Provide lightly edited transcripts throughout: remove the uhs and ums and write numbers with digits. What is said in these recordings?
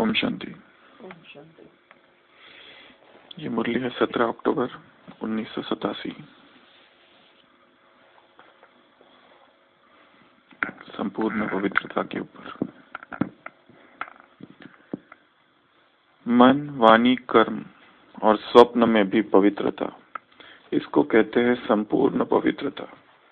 ओम शांति। ओम शांति। ये मुरली है 17 अक्टूबर 1987। संपूर्ण पवित्रता के ऊपर। मन, वाणी, कर्म और स्वप्न में भी पवित्रता, इसको कहते हैं संपूर्ण पवित्रता।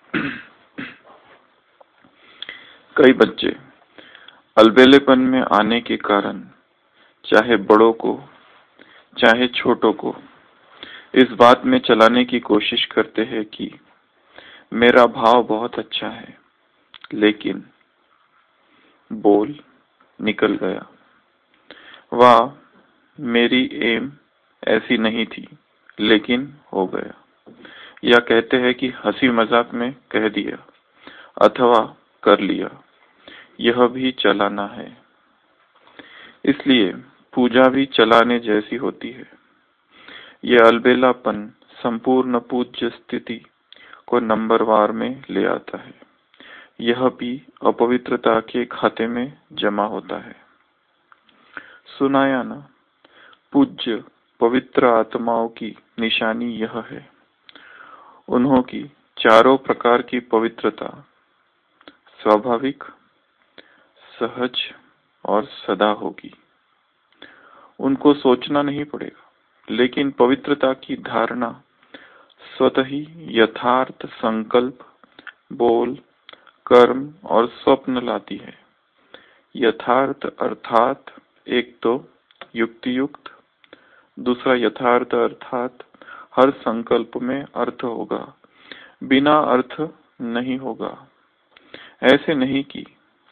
कई बच्चे अलबेलेपन में आने के कारण चाहे बड़ों को चाहे छोटों को इस बात में चलाने की कोशिश करते हैं कि मेरा भाव बहुत अच्छा है, लेकिन बोल निकल गया, वाह मेरी एम ऐसी नहीं थी लेकिन हो गया, या कहते हैं कि हंसी मजाक में कह दिया अथवा कर लिया, यह भी चलाना है। इसलिए पूजा भी चलाने जैसी होती है। यह अलबेलापन संपूर्ण पूज्य स्थिति को नंबरवार में ले आता है। यह भी अपवित्रता के खाते में जमा होता है। सुनाया ना, पूज्य पवित्र आत्माओं की निशानी यह है। उन्हों की चारों प्रकार की पवित्रता स्वाभाविक, सहज और सदा होगी। उनको सोचना नहीं पड़ेगा, लेकिन पवित्रता की धारणा स्वतः ही यथार्थ संकल्प, बोल, कर्म और स्वप्न लाती है। यथार्थ अर्थात एक तो युक्ति युक्त, दूसरा यथार्थ अर्थात हर संकल्प में अर्थ होगा, बिना अर्थ नहीं होगा। ऐसे नहीं कि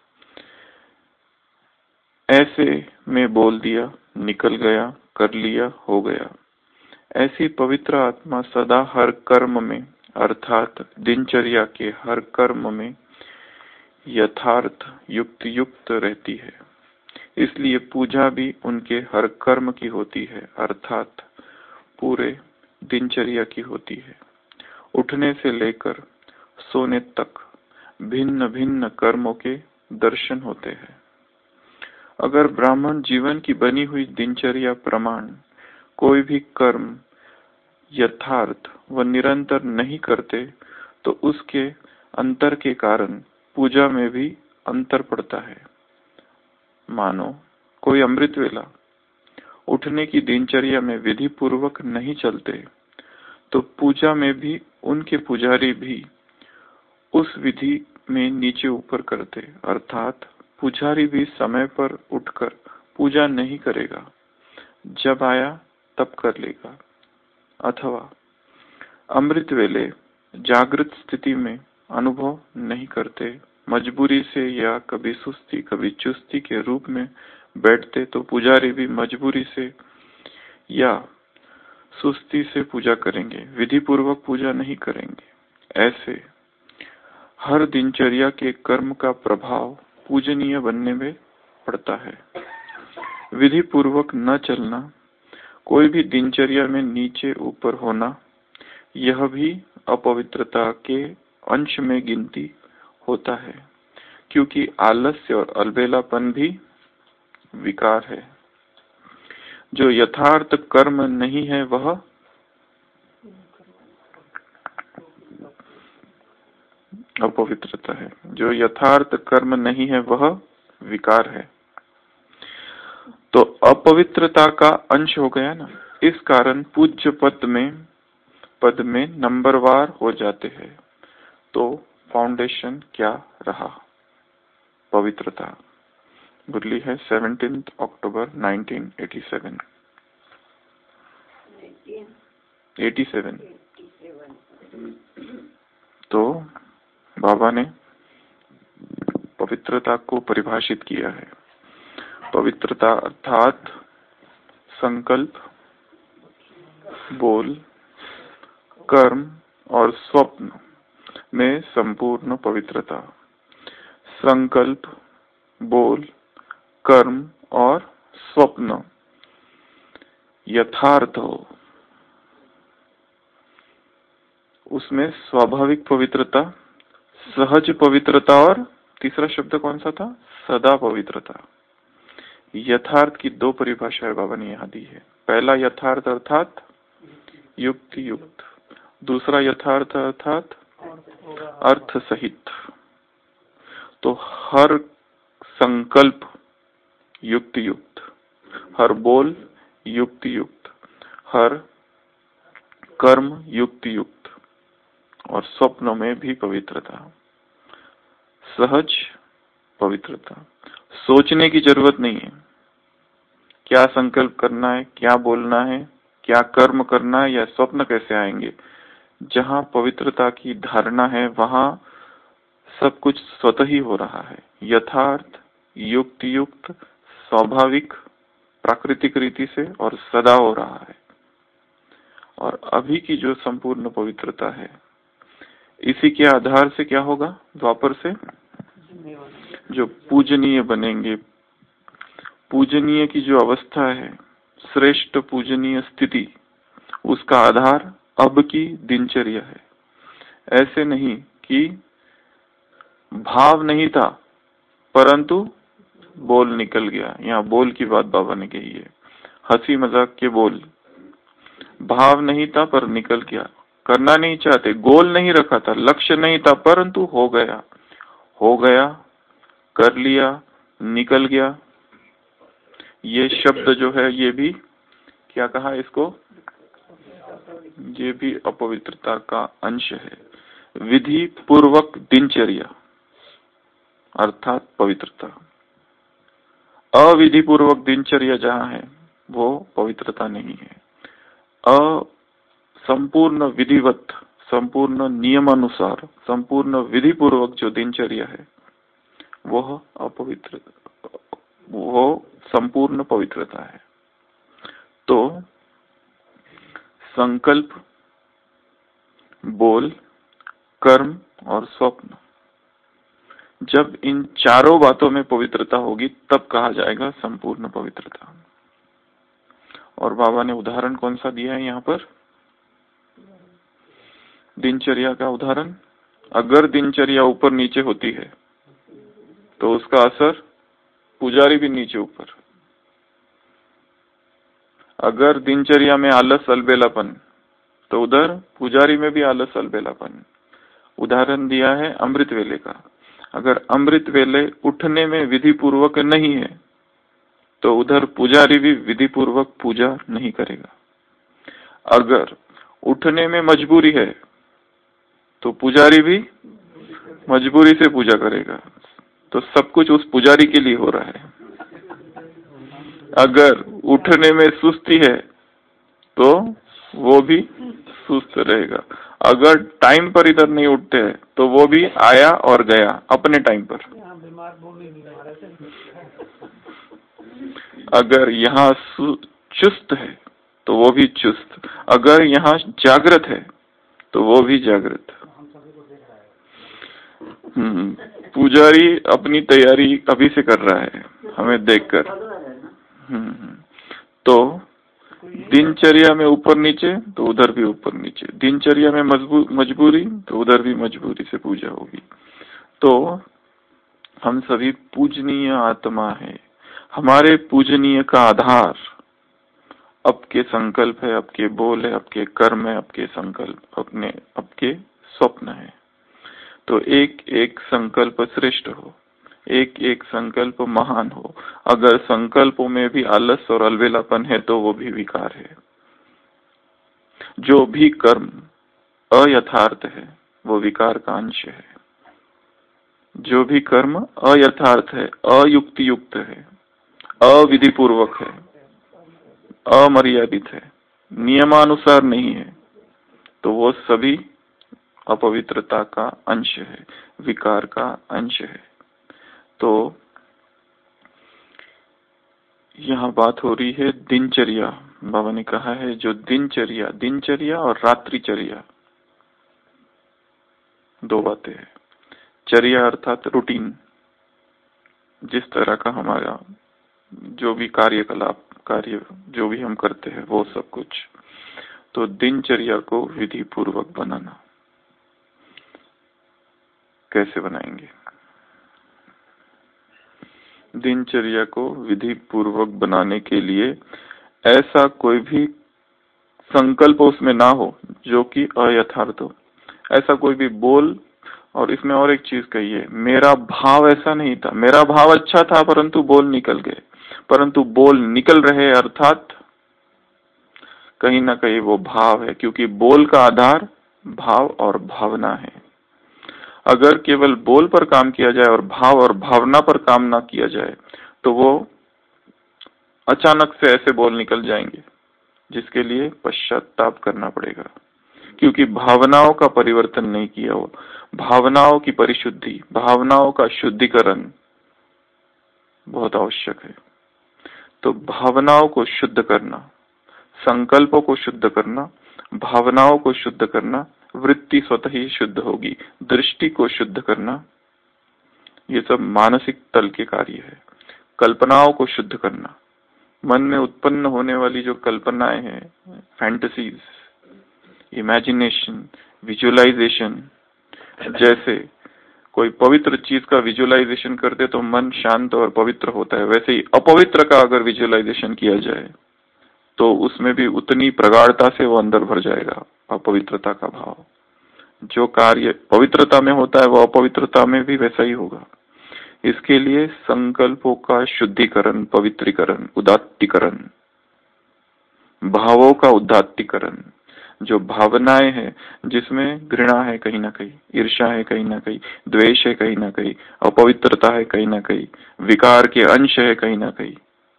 ऐसे में बोल दिया, निकल गया, कर लिया, हो गया। ऐसी पवित्र आत्मा सदा हर कर्म में अर्थात दिनचर्या के हर कर्म में यथार्थ युक्त युक्त रहती है। इसलिए पूजा भी उनके हर कर्म की होती है, अर्थात पूरे दिनचर्या की होती है। उठने से लेकर सोने तक भिन्न भिन्न कर्मों के दर्शन होते हैं। अगर ब्राह्मण जीवन की बनी हुई दिनचर्या प्रमाण कोई भी कर्म यथार्थ व निरंतर नहीं करते, तो उसके अंतर के कारण पूजा में भी अंतर पड़ता है। मानो कोई अमृत वेला उठने की दिनचर्या में विधि पूर्वक नहीं चलते, तो पूजा में भी उनके पुजारी भी उस विधि में नीचे ऊपर करते, अर्थात पुजारी भी समय पर उठकर पूजा नहीं करेगा, जब आया तब कर लेगा। अथवा अमृत वेले जागृत स्थिति में अनुभव नहीं करते, मजबूरी से या कभी सुस्ती कभी चुस्ती के रूप में बैठते, तो पुजारी भी मजबूरी से या सुस्ती से पूजा करेंगे, विधि पूर्वक पूजा नहीं करेंगे। ऐसे हर दिनचर्या के कर्म का प्रभाव पूजनीय बनने में पड़ता है। विधि पूर्वक न चलना, कोई भी दिनचर्या में नीचे ऊपर होना, यह भी अपवित्रता के अंश में गिनती होता है, क्योंकि आलस्य और अलबेलापन भी विकार है। जो यथार्थ कर्म नहीं है वह अपवित्रता है, जो यथार्थ कर्म नहीं है वह विकार है। तो अपवित्रता का अंश हो गया ना, इस कारण पूज्य पद में नंबरवार हो जाते हैं। तो फाउंडेशन क्या रहा? पवित्रता। मुरली है 17 अक्टूबर 1987। 87। तो बाबा ने पवित्रता को परिभाषित किया है। पवित्रता अर्थात संकल्प, बोल, कर्म और स्वप्न में संपूर्ण पवित्रता। संकल्प, बोल, कर्म और स्वप्न यथार्थ हो, उसमें स्वाभाविक पवित्रता, सहज पवित्रता और तीसरा शब्द कौन सा था? सदा पवित्रता। यथार्थ की दो परिभाषाएं बाबा ने यहाँ दी है। पहला यथार्थ अर्थात युक्ति युक्त, दूसरा यथार्थ अर्थात अर्थ सहित। तो हर संकल्प युक्ति युक्त, हर बोल युक्ति युक्त, हर कर्म युक्ति युक्त, और स्वप्न में भी पवित्रता, सहज पवित्रता। सोचने की जरूरत नहीं है क्या संकल्प करना है, क्या बोलना है, क्या कर्म करना है, या स्वप्न कैसे आएंगे। जहाँ पवित्रता की धारणा है वहाँ सब कुछ स्वतः ही हो रहा है, यथार्थ, युक्ति युक्त, स्वाभाविक, प्राकृतिक रीति से और सदा हो रहा है। और अभी की जो संपूर्ण पवित्रता है, इसी के आधार से क्या होगा, द्वापर से जो पूजनीय बनेंगे। पूजनीय की जो अवस्था है, श्रेष्ठ पूजनीय स्थिति, उसका आधार अब की दिनचर्या है। ऐसे नहीं कि भाव नहीं था परंतु बोल निकल गया। यहाँ बोल की बात बाबा ने कही है, हंसी मजाक के बोल। भाव नहीं था पर निकल गया, करना नहीं चाहते, गोल नहीं रखा था, लक्ष्य नहीं था, परंतु हो गया, हो गया, कर लिया, निकल गया। ये शब्द जो है ये भी क्या कहा इसको, ये भी अपवित्रता का अंश है। विधि पूर्वक दिनचर्या अर्थात पवित्रता। अविधि पूर्वक दिनचर्या जहाँ है वो पवित्रता नहीं है। संपूर्ण विधिवत, संपूर्ण नियमानुसार, संपूर्ण विधि पूर्वक जो दिनचर्या है वह अपवित्र, वो संपूर्ण पवित्रता है। तो संकल्प, बोल, कर्म और स्वप्न, जब इन चारों बातों में पवित्रता होगी तब कहा जाएगा संपूर्ण पवित्रता। और बाबा ने उदाहरण कौन सा दिया है यहाँ पर, दिनचर्या का उदाहरण। अगर दिनचर्या ऊपर नीचे होती है तो उसका असर पुजारी भी नीचे ऊपर। अगर दिनचर्या में आलस अलबेलापन तो उधर पुजारी में भी आलस अलबेलापन। उदाहरण दिया है अमृत वेले का। अगर अमृत वेले उठने में विधि पूर्वक नहीं है तो उधर पुजारी भी विधि पूर्वक पूजा नहीं करेगा। अगर उठने में मजबूरी है तो पुजारी भी मजबूरी से पूजा करेगा। तो सब कुछ उस पुजारी के लिए हो रहा है। अगर उठने में सुस्ती है तो वो भी सुस्त रहेगा। अगर टाइम पर इधर नहीं उठते हैं तो वो भी आया और गया अपने टाइम पर। अगर यहाँ चुस्त है तो वो भी चुस्त, अगर यहाँ जागृत है तो वो भी जागृत। पुजारी अपनी तैयारी अभी से कर रहा है हमें देखकर। तो दिनचर्या में ऊपर नीचे तो उधर भी ऊपर नीचे, दिनचर्या में मजबूरी तो उधर भी मजबूरी से पूजा होगी। तो हम सभी पूजनीय आत्मा है। हमारे पूजनीय का आधार आपके संकल्प है, आपके बोल है, आपके कर्म है, आपके संकल्प, आपके स्वप्न है। तो एक एक संकल्प श्रेष्ठ हो, एक एक संकल्प महान हो। अगर संकल्पों में भी आलस और अलबेलापन है तो वो भी विकार है। जो भी कर्म अयथार्थ है वो विकार का अंश है। जो भी कर्म अयथार्थ है, अयुक्ति युक्त है, अविधि पूर्वक है, अमर्यादित है, नियमानुसार नहीं है, तो वो सभी अपवित्रता का अंश है, विकार का अंश है। तो यहाँ बात हो रही है दिनचर्या। बाबा ने कहा है जो दिनचर्या, दिनचर्या और रात्रिचर्या दो बातें हैं। चर्या अर्थात रूटीन, जिस तरह का हमारा जो भी कार्यकलाप, कार्य जो भी हम करते हैं वो सब कुछ। तो दिनचर्या को विधि पूर्वक बनाना। कैसे बनाएंगे? दिनचर्या को विधि पूर्वक बनाने के लिए ऐसा कोई भी संकल्प उसमें ना हो जो कि अयथार्थ हो। ऐसा कोई भी बोल, और इसमें और एक चीज कही है, मेरा भाव ऐसा नहीं था, मेरा भाव अच्छा था परंतु बोल निकल गए। परंतु बोल निकल रहे अर्थात कहीं ना कहीं वो भाव है, क्योंकि बोल का आधार भाव और भावना है। अगर केवल बोल पर काम किया जाए और भाव और भावना पर काम ना किया जाए तो वो अचानक से ऐसे बोल निकल जाएंगे जिसके लिए पश्चाताप करना पड़ेगा, क्योंकि भावनाओं का परिवर्तन नहीं किया हो। भावनाओं की परिशुद्धि, भावनाओं का शुद्धिकरण बहुत आवश्यक है। तो भावनाओं को शुद्ध करना, संकल्पों को शुद्ध करना, भावनाओं को शुद्ध करना, वृत्ति स्वतः ही शुद्ध होगी। दृष्टि को शुद्ध करना, ये सब मानसिक तल के कार्य है। कल्पनाओं को शुद्ध करना, मन में उत्पन्न होने वाली जो कल्पनाएं हैं, फैंटेसीज, इमेजिनेशन, विजुअलाइजेशन, जैसे कोई पवित्र चीज का विजुअलाइजेशन करते तो मन शांत और पवित्र होता है, वैसे ही अपवित्र का अगर विजुअलाइजेशन किया जाए तो उसमें भी उतनी प्रगाढ़ता से वो अंदर भर जाएगा अपवित्रता का भाव। जो कार्य पवित्रता में होता है वो अपवित्रता में भी वैसा ही होगा। इसके लिए संकल्पों का शुद्धिकरण, पवित्रीकरण, उदात्तीकरण, भावों का उदात्तीकरण, जो भावनाएं हैं जिसमें घृणा है कहीं ना कहीं, ईर्ष्या है कहीं ना कहीं, द्वेष है कहीं ना कहीं, अपवित्रता है कहीं ना कहीं, विकार के अंश है कहीं ना कहीं,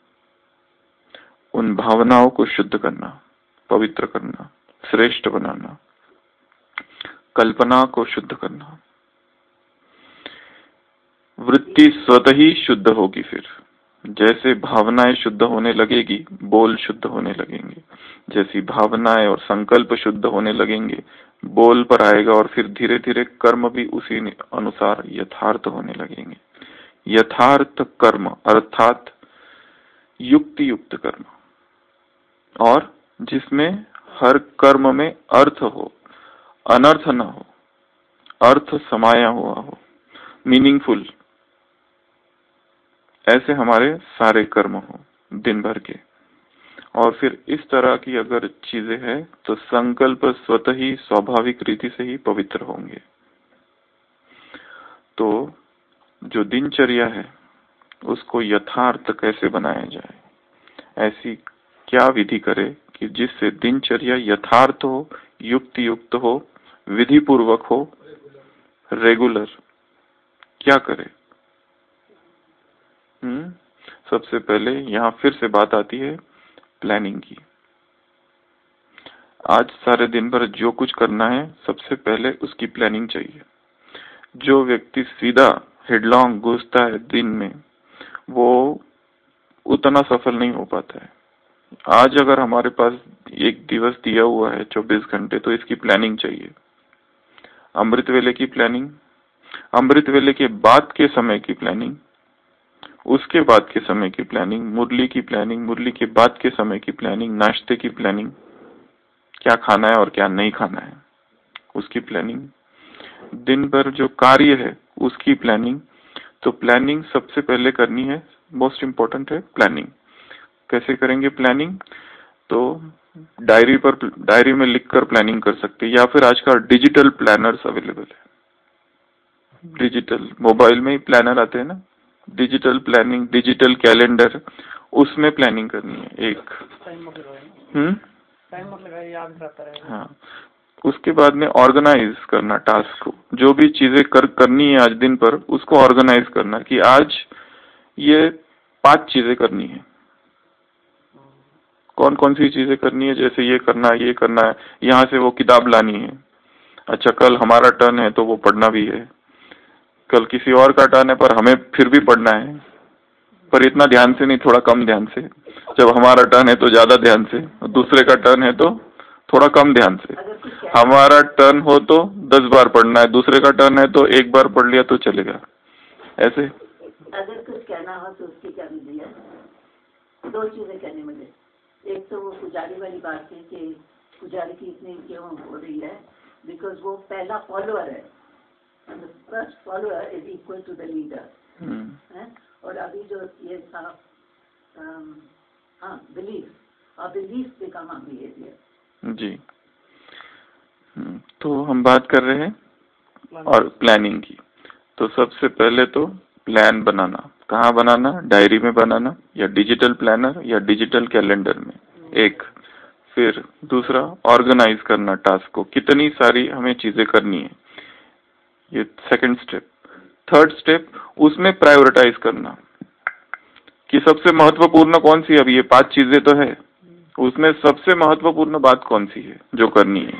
उन भावनाओं को शुद्ध करना, पवित्र करना, श्रेष्ठ बनाना, कल्पना को शुद्ध करना। वृत्ति स्वतः ही शुद्ध होगी। फिर जैसे भावनाएं शुद्ध होने लगेगी, बोल शुद्ध होने लगेंगे। जैसी भावनाएं और संकल्प शुद्ध होने लगेंगे, बोल पर आएगा, और फिर धीरे धीरे कर्म भी उसी अनुसार यथार्थ होने लगेंगे। यथार्थ कर्म अर्थात युक्ति युक्त कर्म, और जिसमें हर कर्म में अर्थ हो, अनर्थ न हो, अर्थ समाया हुआ हो, मीनिंगफुल, ऐसे हमारे सारे कर्म हो दिन भर के। और फिर इस तरह की अगर चीजें हैं तो संकल्प स्वतः ही स्वाभाविक रीति से ही पवित्र होंगे। तो जो दिनचर्या है उसको यथार्थ कैसे बनाया जाए, ऐसी क्या विधि करे कि जिससे दिनचर्या यथार्थ हो, युक्ति युक्त हो, विधि पूर्वक हो, रेगुलर। क्या करे? सबसे पहले यहाँ फिर से बात आती है प्लानिंग की। आज सारे दिन भर जो कुछ करना है सबसे पहले उसकी प्लानिंग चाहिए। जो व्यक्ति सीधा हेडलॉन्ग घुसता है दिन में, वो उतना सफल नहीं हो पाता है। आज अगर हमारे पास एक दिवस दिया हुआ है 24 घंटे, तो इसकी प्लानिंग चाहिए। अमृत वेले की प्लानिंग, अमृत वेले के बाद के समय की प्लानिंग, उसके बाद के समय की प्लानिंग, मुरली की प्लानिंग, मुरली के बाद के समय की प्लानिंग, नाश्ते की प्लानिंग, क्या खाना है और क्या नहीं खाना है उसकी प्लानिंग, दिन भर जो कार्य है उसकी प्लानिंग। तो प्लानिंग सबसे पहले करनी है, मोस्ट इम्पोर्टेंट है प्लानिंग। कैसे करेंगे प्लानिंग? तो डायरी में लिखकर प्लानिंग कर सकते हैं, या फिर आजकल डिजिटल प्लानर्स अवेलेबल है। डिजिटल मोबाइल में ही प्लानर आते हैं ना, डिजिटल प्लानिंग, डिजिटल कैलेंडर, उसमें प्लानिंग करनी है एक। हाँ, उसके बाद में ऑर्गेनाइज करना टास्क को, जो भी चीजें करनी है आज दिन पर, उसको ऑर्गेनाइज करना कि आज ये 5 चीजें करनी है। कौन कौन सी चीजें करनी है? जैसे ये करना है, ये करना है, यहाँ से वो किताब लानी है। अच्छा, कल हमारा टर्न है तो वो पढ़ना भी है। कल किसी और का टर्न है पर हमें फिर भी पढ़ना है, पर इतना ध्यान से नहीं, थोड़ा कम ध्यान से। जब हमारा टर्न है तो ज्यादा ध्यान से, दूसरे का टर्न है तो थोड़ा कम ध्यान से। हमारा टर्न हो तो 10 बार पढ़ना है, दूसरे का टर्न है तो 1 बार पढ़ लिया तो चलेगा। ऐसे अगर कुछ कहना हो तो उसकी क्या विधि है? 2 चीजें कहने मुझे। एक तो वो पुजारी वाली बात है कि पुजारी की इतनी क्यों हो रही है, बिकॉज वो पहला फॉलोअर है, first follower is equal to the leader. और अभी जो ये था हाँ बिलीफ और बिलीफ बिकम अ बिहेवियर। जी। तो हम बात कर रहे हैं और प्लानिंग की। तो सबसे पहले तो प्लान बनाना, कहाँ बनाना, डायरी में बनाना या डिजिटल प्लानर या डिजिटल कैलेंडर में, एक। फिर दूसरा, ऑर्गेनाइज करना टास्क को, कितनी सारी हमें चीजें करनी है, ये सेकंड स्टेप। थर्ड स्टेप, उसमें प्रायोरिटाइज करना कि सबसे महत्वपूर्ण कौन सी, अभी ये 5 चीजें तो है, उसमें सबसे महत्वपूर्ण बात कौन सी है जो करनी है।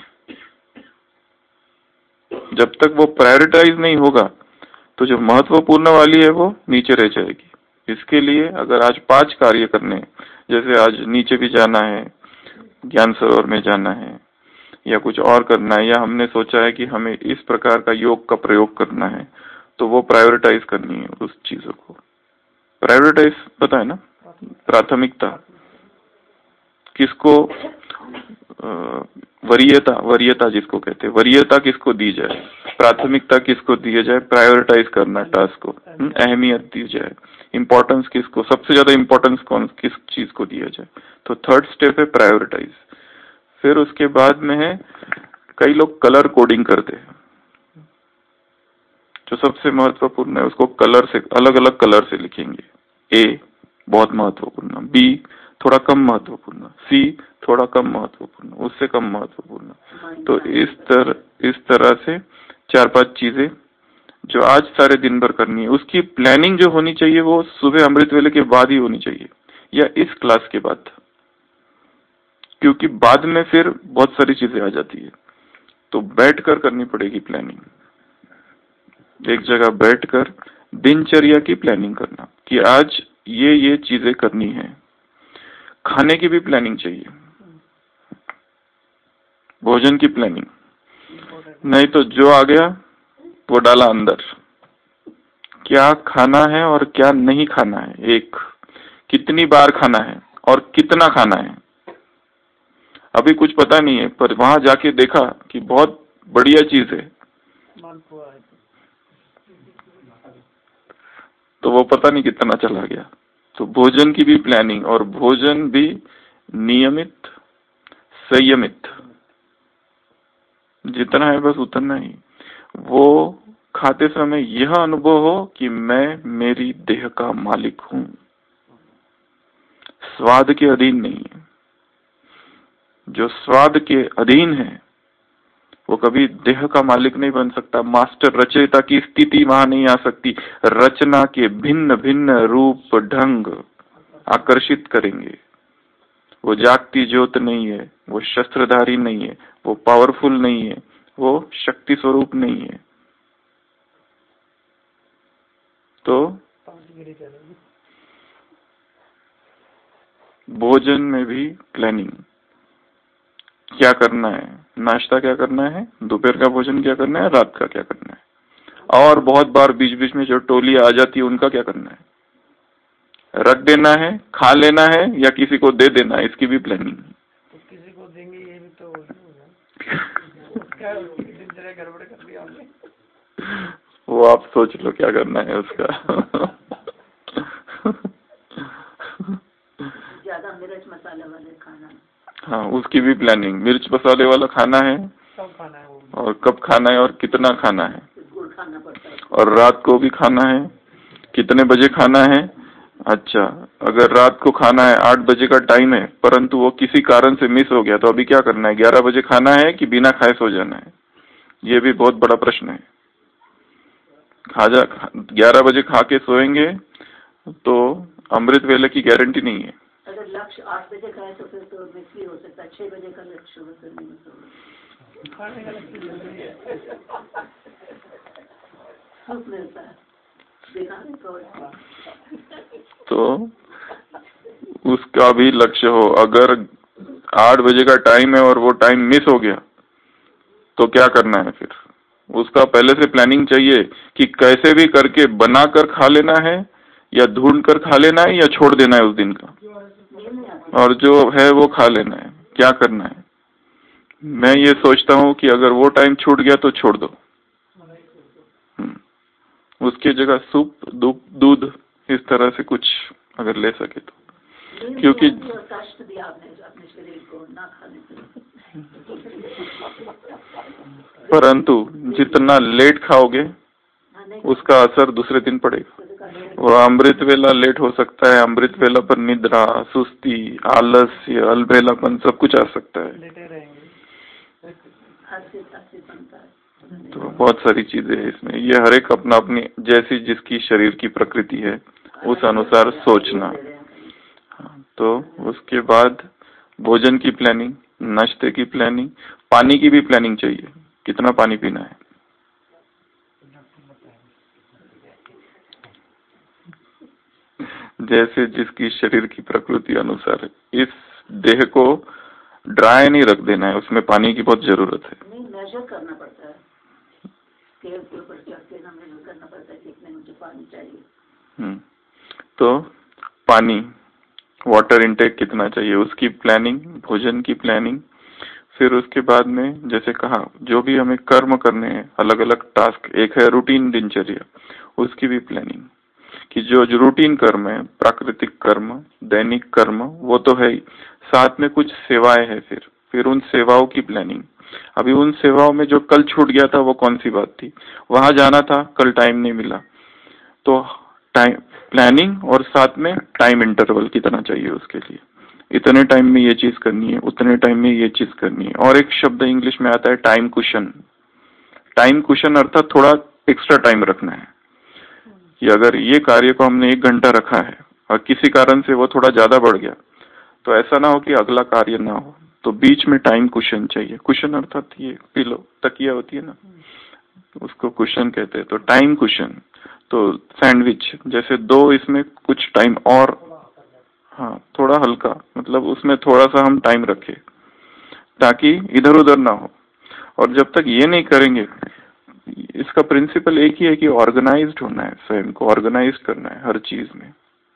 जब तक वो प्रायोरिटाइज नहीं होगा तो जो महत्वपूर्ण वाली है वो नीचे रह जाएगी। इसके लिए अगर आज 5 कार्य करने, जैसे आज नीचे भी जाना है, ज्ञान सरोवर में जाना है, या कुछ और करना है, या हमने सोचा है कि हमें इस प्रकार का योग का प्रयोग करना है, तो वो प्रायोरिटाइज करनी है उस चीजों को। प्रायोरिटाइज पता है ना, प्राथमिकता किसको, वरीयता, वरीयता जिसको कहते हैं, वरीयता किसको दी जाए, प्राथमिकता किसको दी जाए, प्रायोरिटाइज करना टास्क को, अहमियत दी जाए, इम्पोर्टेंस किसको, सबसे ज्यादा इम्पोर्टेंस कौन किस चीज को दिया जाए। तो थर्ड स्टेप है प्रायोरिटाइज। फिर उसके बाद में है, कई लोग कलर कोडिंग करते हैं, जो सबसे महत्वपूर्ण है उसको कलर से, अलग अलग कलर से लिखेंगे। ए बहुत महत्वपूर्ण, बी थोड़ा कम महत्वपूर्ण, सी थोड़ा कम महत्वपूर्ण, उससे कम महत्वपूर्ण। तो इस तरह से 4-5 चीजें जो आज सारे दिन भर करनी है, उसकी प्लानिंग जो होनी चाहिए वो सुबह अमृत वेले के बाद ही होनी चाहिए, या इस क्लास के बाद, क्योंकि बाद में फिर बहुत सारी चीजें आ जाती है। तो बैठकर करनी पड़ेगी प्लानिंग, एक जगह बैठकर दिनचर्या की प्लानिंग करना कि आज ये चीजें करनी है। खाने की भी प्लानिंग चाहिए, भोजन की प्लानिंग, नहीं तो जो आ गया वो डाला अंदर। क्या खाना है और क्या नहीं खाना है, एक, कितनी बार खाना है और कितना खाना है, अभी कुछ पता नहीं है, पर वहां जाके देखा कि बहुत बढ़िया चीज है, तो वो पता नहीं कितना चला गया। तो भोजन की भी प्लानिंग, और भोजन भी नियमित, संयमित, जितना है बस उतना ही। वो खाते समय यह अनुभव हो कि मैं मेरी देह का मालिक हूं, स्वाद के अधीन नहीं है। जो स्वाद के अधीन है वो कभी देह का मालिक नहीं बन सकता। मास्टर रचयिता की स्थिति वहां नहीं आ सकती। रचना के भिन्न भिन्न रूप ढंग आकर्षित करेंगे। वो जागती ज्योत नहीं है, वो शस्त्रधारी नहीं है, वो पावरफुल नहीं है, वो शक्ति स्वरूप नहीं है। तो भोजन में भी प्लानिंग, क्या करना है, नाश्ता क्या करना है, दोपहर का भोजन क्या करना है, रात का क्या करना है, और बहुत बार बीच बीच में जो टोलियां आ जाती है उनका क्या करना है, रख देना है, खा लेना है, या किसी को दे देना है, इसकी भी प्लानिंग। तो किसी को देंगे ये भी तो गड़बड़ कर दिया हमने। वो आप सोच लो क्या करना है उसका। ज्यादा मिर्च मसाले वाले खाना, हाँ उसकी भी प्लानिंग, मिर्च मसाले वाला खाना है, कब खाना है वो, और कब खाना है और कितना खाना है, गुड़ खाना पड़ता है, और रात को भी खाना है, कितने बजे खाना है। अच्छा, अगर रात को खाना है, 8 बजे का टाइम है, परंतु वो किसी कारण से मिस हो गया, तो अभी क्या करना है, 11 बजे खाना है कि बिना खाए सो जाना है, ये भी बहुत बड़ा प्रश्न है। 11 बजे खा के सोएंगे तो अमृत वेले की गारंटी नहीं है। अगर लक्ष्य 8 बजे का है तो फिर तो मिस भी हो सकता है, 6 बजे का लक्ष्य हो तो नहीं मिस खाने का लक्ष्य जरूरी है। सुख मिलता है, देखा नहीं तो उसका भी लक्ष्य हो। अगर 8 बजे का टाइम है और वो टाइम मिस हो गया तो क्या करना है फिर, उसका पहले से प्लानिंग चाहिए कि कैसे भी करके बनाकर खा लेना है, या ढूंढ कर खा लेना है, या छोड़ देना है उस दिन का, और जो है वो खा लेना है, क्या करना है। मैं ये सोचता हूँ कि अगर वो टाइम छूट गया तो छोड़ दो, उसकी जगह सूप, दूध, इस तरह से कुछ अगर ले सके तो, क्योंकि कष्ट दिया आपने अपने शरीर को ना खाने से। परंतु जितना लेट खाओगे उसका असर दूसरे दिन पड़ेगा। वो अमृत वेला लेट हो सकता है, अमृत वेला पर निद्रा, सुस्ती, आलस्य, अलबेलापन सब कुछ आ सकता है। तो बहुत सारी चीजें हैं इसमें। ये हर एक अपना अपनी जैसी जिसकी शरीर की प्रकृति है उस अनुसार सोचना। तो उसके बाद भोजन की प्लानिंग, नाश्ते की प्लानिंग, पानी की भी प्लानिंग चाहिए, कितना पानी पीना है। जैसे जिसकी शरीर की प्रकृति अनुसार इस देह को ड्राई नहीं रख देना है, उसमें पानी की बहुत जरूरत है। नहीं, मेजर करना पड़ता है, स्केल के ऊपर चढ़ के ना मेजर करना पड़ता है कितने मुझे पानी चाहिए। तो पानी, वाटर इनटेक कितना चाहिए, उसकी प्लानिंग, भोजन की प्लानिंग। फिर उसके बाद में जैसे कहा जो भी हमें कर्म करने हैं, अलग अलग टास्क, एक है रूटीन दिनचर्या, उसकी भी प्लानिंग कि जो रूटीन कर्म है, प्राकृतिक कर्म, दैनिक कर्म, वो तो है ही, साथ में कुछ सेवाएं हैं। फिर उन सेवाओं की प्लानिंग। अभी उन सेवाओं में जो कल छूट गया था वो कौन सी बात थी, वहां जाना था, कल टाइम नहीं मिला, तो टाइम प्लानिंग और साथ में टाइम इंटरवल कितना चाहिए उसके लिए, इतने टाइम में ये चीज करनी है, उतने टाइम में ये चीज करनी है। और एक शब्द इंग्लिश में आता है टाइम कुशन। टाइम कुशन अर्थात थोड़ा एक्स्ट्रा टाइम रखना है कि अगर ये कार्य को हमने 1 घंटा रखा है और किसी कारण से वो थोड़ा ज्यादा बढ़ गया, तो ऐसा ना हो कि अगला कार्य ना हो, तो बीच में टाइम कुशन चाहिए। कुशन अर्थात ये पिलो, तकिया होती है ना, उसको कुशन कहते हैं। तो टाइम कुशन, तो सैंडविच जैसे 2 इसमें कुछ टाइम और, हाँ थोड़ा हल्का, मतलब उसमें थोड़ा सा हम टाइम रखें ताकि इधर उधर ना हो। और जब तक ये नहीं करेंगे, इसका प्रिंसिपल एक ही है कि ऑर्गेनाइज्ड होना है, स्वयं को ऑर्गेनाइज करना है हर चीज में।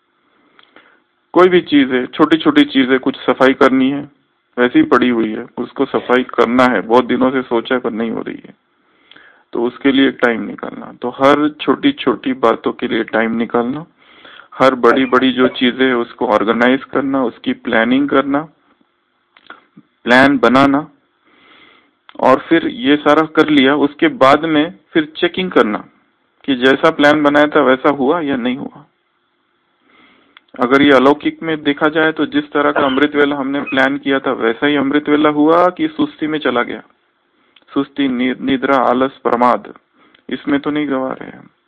कोई भी चीज है, छोटी छोटी चीज है, कुछ सफाई करनी है, वैसी पड़ी हुई है, उसको सफाई करना है, बहुत दिनों से सोचा है पर नहीं हो रही है, तो उसके लिए टाइम निकालना। तो हर छोटी छोटी बातों के लिए टाइम निकालना, हर बड़ी बड़ी जो चीजें है उसको ऑर्गेनाइज करना, उसकी प्लानिंग करना, प्लान बनाना। और फिर ये सारा कर लिया, उसके बाद में फिर चेकिंग करना कि जैसा प्लान बनाया था वैसा हुआ या नहीं हुआ। अगर ये अलौकिक में देखा जाए तो जिस तरह का अमृत वेला हमने प्लान किया था वैसा ही अमृत वेला हुआ कि सुस्ती में चला गया। सुस्ती, निद्रा, आलस, प्रमाद, इसमें तो नहीं गवा रहे हम।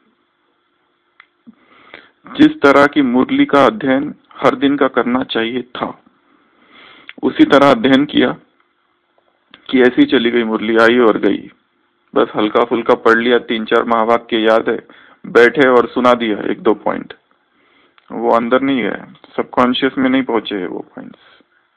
जिस तरह की मुरली का अध्ययन हर दिन का करना चाहिए था, उसी तरह अध्ययन किया कि ऐसी चली गई मुरली, आई और गई, बस हल्का फुल्का पढ़ लिया, 3-4 महावाक्य याद है, बैठे और सुना दिया 1-2 पॉइंट, वो अंदर नहीं गया, सबकॉन्शियस में नहीं पहुंचे वो पॉइंट्स।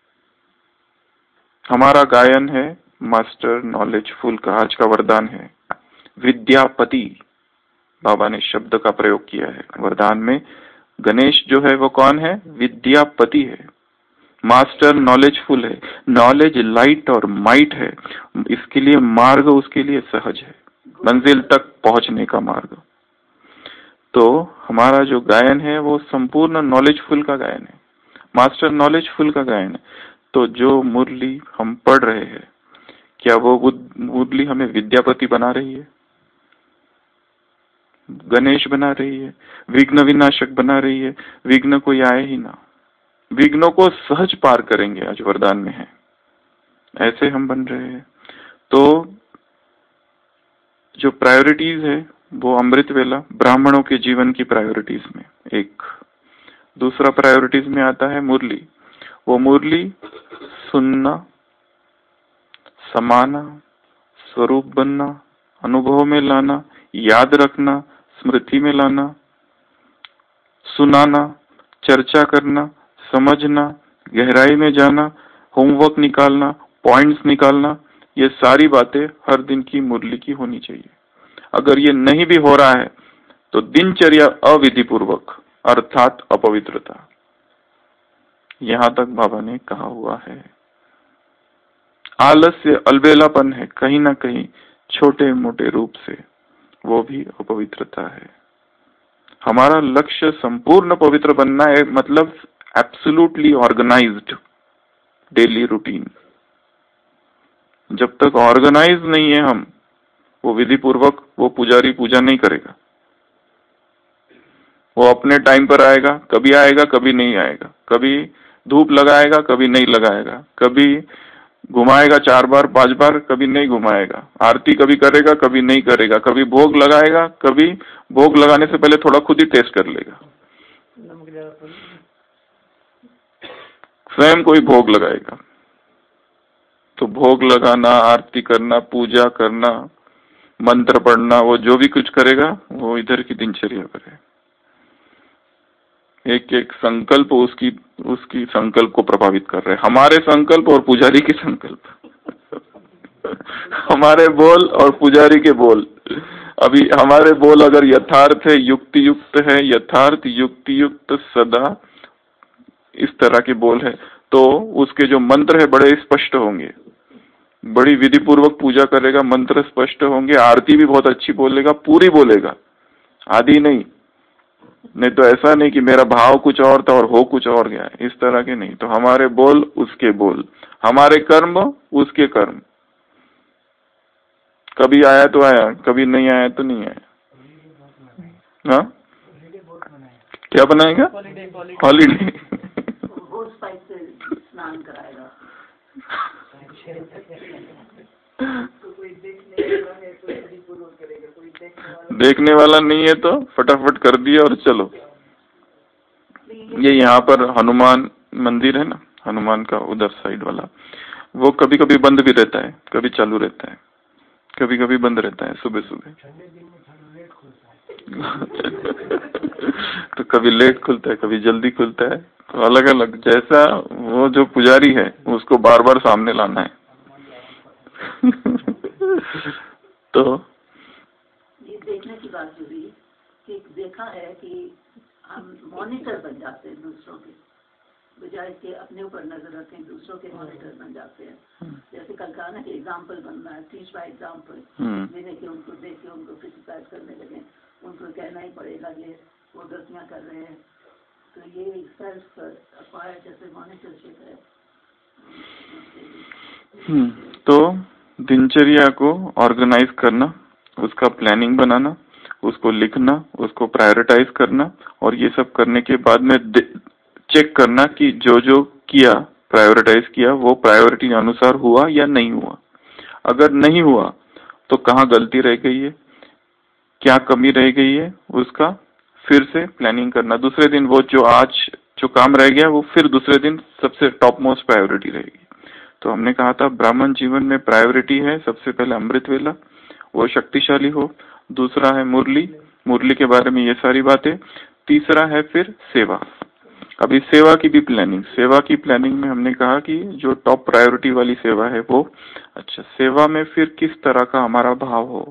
हमारा गायन है मास्टर नॉलेजफुल का, आज का वरदान है विद्यापति। बाबा ने शब्द का प्रयोग किया है वरदान में। गणेश जो है वो कौन है, विद्यापति है, मास्टर नॉलेजफुल है, नॉलेज लाइट और माइट है, इसके लिए मार्ग उसके लिए सहज है, मंजिल तक पहुंचने का मार्ग। तो हमारा जो गायन है वो संपूर्ण नॉलेजफुल का गायन है, मास्टर नॉलेजफुल का गायन है। तो जो मुरली हम पढ़ रहे हैं, क्या वो मुरली हमें विद्यापति बना रही है, गणेश बना रही है, विघ्न विनाशक बना रही है? विघ्न कोई आए ही ना, विघ्नों को सहज पार करेंगे, आज वरदान में है, ऐसे हम बन रहे हैं। तो जो प्रायोरिटीज है वो अमृत वेला ब्राह्मणों के जीवन की प्रायोरिटीज में एक। दूसरा प्रायोरिटीज में आता है मुरली। वो मुरली सुनना, समाना, स्वरूप बनना, अनुभव में लाना, याद रखना, स्मृति में लाना, सुनाना, चर्चा करना, समझना, गहराई में जाना, होमवर्क निकालना, पॉइंट्स निकालना, ये सारी बातें हर दिन की मुरली की होनी चाहिए। अगर ये नहीं भी हो रहा है तो दिनचर्या अविधि पूर्वक अर्थात अपवित्रता, यहां तक बाबा ने कहा हुआ है। आलस्य, अलबेलापन है कहीं ना कहीं छोटे मोटे रूप से, वो भी अपवित्रता है। हमारा लक्ष्य संपूर्ण पवित्र बनना है, मतलब एब्सोल्युटली ऑर्गेनाइज्ड डेली रूटीन। जब तक ऑर्गेनाइज नहीं है हम, वो विधि पूर्वक वो पुजारी पूजा नहीं करेगा। वो अपने टाइम पर आएगा, कभी नहीं आएगा, कभी धूप लगाएगा, कभी नहीं लगाएगा, कभी घुमाएगा 4 बार 5 बार, कभी नहीं घुमाएगा, आरती कभी करेगा, कभी नहीं करेगा, कभी भोग लगाएगा, कभी भोग लगाने से पहले थोड़ा खुद ही टेस्ट कर लेगा, स्वयं कोई भोग लगाएगा। तो भोग लगाना, आरती करना, पूजा करना, मंत्र पढ़ना, वो जो भी कुछ करेगा वो इधर की दिनचर्या करे। एक एक संकल्प उसकी संकल्प को प्रभावित कर रहे हैं, हमारे संकल्प और पुजारी के संकल्प हमारे बोल और पुजारी के बोल। अभी हमारे बोल अगर यथार्थ है, युक्ति युक्त है, यथार्थ युक्ति युक्त सदा इस तरह के बोल है, तो उसके जो मंत्र है बड़े स्पष्ट होंगे, बड़ी विधि पूर्वक पूजा करेगा, मंत्र स्पष्ट होंगे, आरती भी बहुत अच्छी बोलेगा, पूरी बोलेगा, आदि नहीं तो ऐसा नहीं कि मेरा भाव कुछ और था और हो कुछ और गया, इस तरह के नहीं। तो हमारे बोल उसके बोल, हमारे कर्म उसके कर्म, कभी आया तो आया, कभी नहीं आया तो नहीं आया। हाँ, क्या बनाएगा? हॉलीडे स्नान कराएगा। देखने वाला नहीं है तो फटाफट कर दिया और चलो। ये यहाँ पर हनुमान मंदिर है ना, हनुमान का उधर साइड वाला, वो कभी कभी बंद भी रहता है, कभी चालू रहता है, कभी कभी बंद रहता है सुबह सुबह तो कभी लेट खुलता है, कभी जल्दी खुलता है, तो अलग अलग, जैसा वो जो पुजारी है उसको बार बार सामने लाना है तो ये देखने की बात हुई कि देखा है कि हम मॉनिटर बन जाते हैं दूसरों के, बजाय के अपने ऊपर नजर रखें, दूसरों के मॉनिटर बन जाते हैं। जैसे कल कहा ना कि एग्जाम्पल बनना है, टीच बाय एग्जाम्पल, मैंने कि उनको देख के उनको क्रिटिसाइज करने लगे, उनको कहना ही पड़ेगा ये वो गलतियाँ कर रहे हैं। तो ये सेल्फ अक्वायर जैसे मॉनिटरशिप है। तो दिनचर्या को ऑर्गेनाइज करना, उसका प्लानिंग बनाना, उसको लिखना, उसको प्रायोरिटाइज करना, और ये सब करने के बाद में चेक करना कि जो जो किया, प्रायोरिटाइज किया, वो प्रायोरिटी अनुसार हुआ या नहीं हुआ। अगर नहीं हुआ तो कहाँ गलती रह गई है, क्या कमी रह गई है, उसका फिर से प्लानिंग करना। दूसरे दिन वो जो काम रह गया वो फिर दूसरे दिन सबसे टॉप मोस्ट प्रायोरिटी रहेगी। तो हमने कहा था ब्राह्मण जीवन में प्रायोरिटी है सबसे पहले अमृत वेला, वो शक्तिशाली हो, दूसरा है मुरली के बारे में ये सारी बातें, तीसरा है फिर सेवा। अभी सेवा की प्लानिंग में हमने कहा कि जो टॉप प्रायोरिटी वाली सेवा है वो, अच्छा, सेवा में फिर किस तरह का हमारा भाव हो,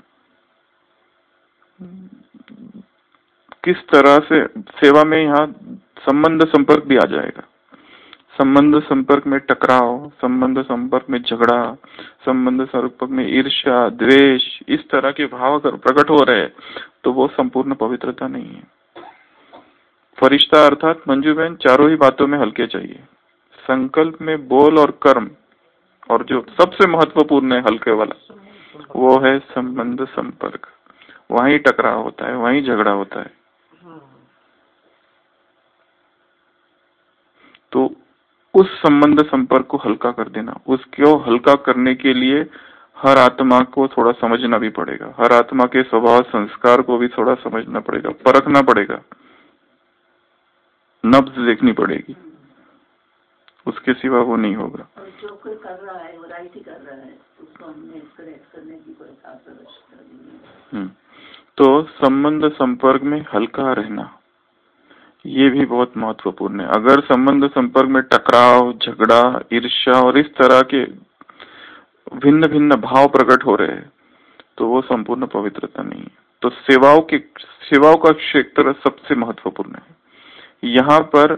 किस तरह से सेवा में, यहाँ संबंध संपर्क भी आ जाएगा। संबंध संपर्क में टकराव, संबंध संपर्क में झगड़ा, संबंध संपर्क में ईर्ष्या, द्वेष, इस तरह के भाव अगर प्रकट हो रहे हैं तो वो संपूर्ण पवित्रता नहीं है। फरिश्ता अर्थात मंजू बहन चारों ही बातों में हल्के चाहिए, संकल्प में, बोल और कर्म, और जो सबसे महत्वपूर्ण है हल्के वाला वो है संबंध संपर्क। वहीं टकराव होता है, वहीं झगड़ा होता है। तो उस संबंध संपर्क को हल्का कर देना, उसको हल्का करने के लिए हर आत्मा को थोड़ा समझना भी पड़ेगा, हर आत्मा के स्वभाव संस्कार को भी थोड़ा समझना पड़ेगा, परखना पड़ेगा, नब्ज देखनी पड़ेगी, उसके सिवा वो नहीं होगा। और जो कोई कर रहा है वो राइट ही कर रहा है, उसको हमने करेक्ट करने की कोई खास आवश्यकता नहीं है। तो संबंध संपर्क में हल्का रहना ये भी बहुत महत्वपूर्ण है। अगर संबंध संपर्क में टकराव, झगड़ा, ईर्ष्या और इस तरह के भिन्न भिन्न भाव प्रकट हो रहे हैं तो वो संपूर्ण पवित्रता नहीं है। तो सेवाओं का क्षेत्र सबसे महत्वपूर्ण है। यहाँ पर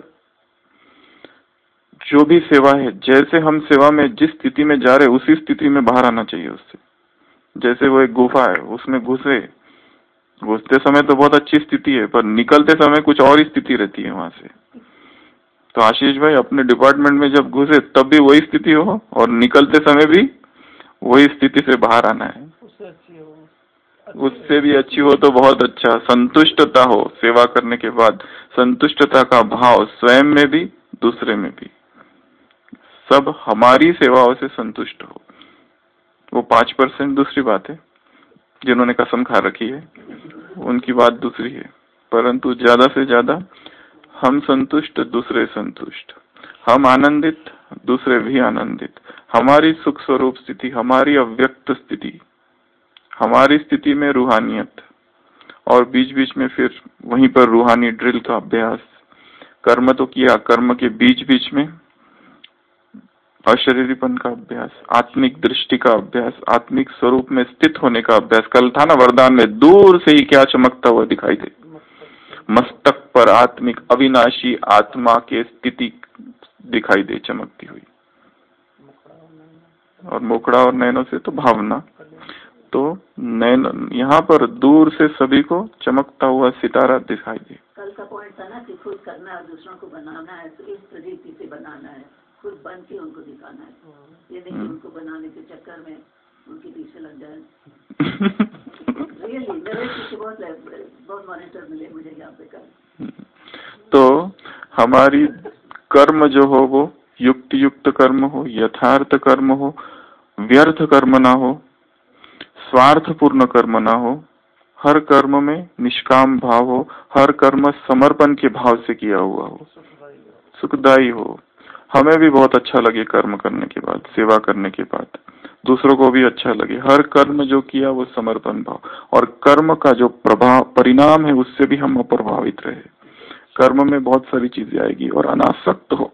जो भी सेवा है, जैसे हम सेवा में जिस स्थिति में जा रहे उसी स्थिति में बाहर आना चाहिए उससे। जैसे वो एक गुफा है, उसमें घुसे घुसते समय तो बहुत अच्छी स्थिति है, पर निकलते समय कुछ और ही स्थिति रहती है वहां से। तो आशीष भाई अपने डिपार्टमेंट में जब घुसे तब भी वही स्थिति हो और निकलते समय भी वही स्थिति से बाहर आना है। उससे अच्छी हो, उससे भी अच्छी हो तो बहुत अच्छा। संतुष्टता हो सेवा करने के बाद, संतुष्टता का भाव स्वयं में भी दूसरे में भी, सब हमारी सेवाओं से संतुष्ट हो। वो 5% दूसरी बात है, जिन्होंने कसम खा रखी है उनकी बात दूसरी है, परंतु ज्यादा से ज्यादा हम संतुष्ट, दूसरे संतुष्ट, हम आनंदित, दूसरे भी आनंदित। हमारी सुख स्वरूप स्थिति, हमारी अव्यक्त स्थिति, हमारी स्थिति में रूहानियत, और बीच बीच में फिर वहीं पर रूहानी ड्रिल का अभ्यास। कर्म तो किया, कर्म के बीच बीच में अशरीरीपन का अभ्यास, आत्मिक दृष्टि का अभ्यास, आत्मिक स्वरूप में स्थित होने का अभ्यास। कल था ना वरदान में, दूर से ही क्या चमकता हुआ दिखाई दे, मस्तक पर आत्मिक अविनाशी आत्मा के स्थिति दिखाई दे चमकती हुई, और मुखड़ा और नैनों से तो भावना। तो नैन यहाँ पर दूर से सभी को चमकता हुआ सितारा दिखाई दे। कल का पॉइंट था ना कि खुद करना है और दूसरों को बनाना है, तो इस तरीके से बनाना है, खुद बन के उनको दिखाना है। ये नहीं कि उनको बनाने के चक्कर में उनके पीछे लग जाए। रियली मेरे पीछे बहुत मॉनिटर मिले मुझे यहाँ पे कल। तो हमारी कर्म जो हो वो युक्त कर्म हो, यथार्थ कर्म हो, व्यर्थ कर्म ना हो, स्वार्थपूर्ण कर्म ना हो, हर कर्म में निष्काम भाव हो, हर कर्म समर्पण के भाव से किया हुआ हो, सुखदायी हो, हमें भी बहुत अच्छा लगे कर्म करने के बाद, सेवा करने के बाद दूसरों को भी अच्छा लगे। हर कर्म जो किया वो समर्पण भाव, और कर्म का जो प्रभाव परिणाम है उससे भी हम अप्रभावित रहे। कर्म में बहुत सारी चीजें आएगी, और अनासक्त हो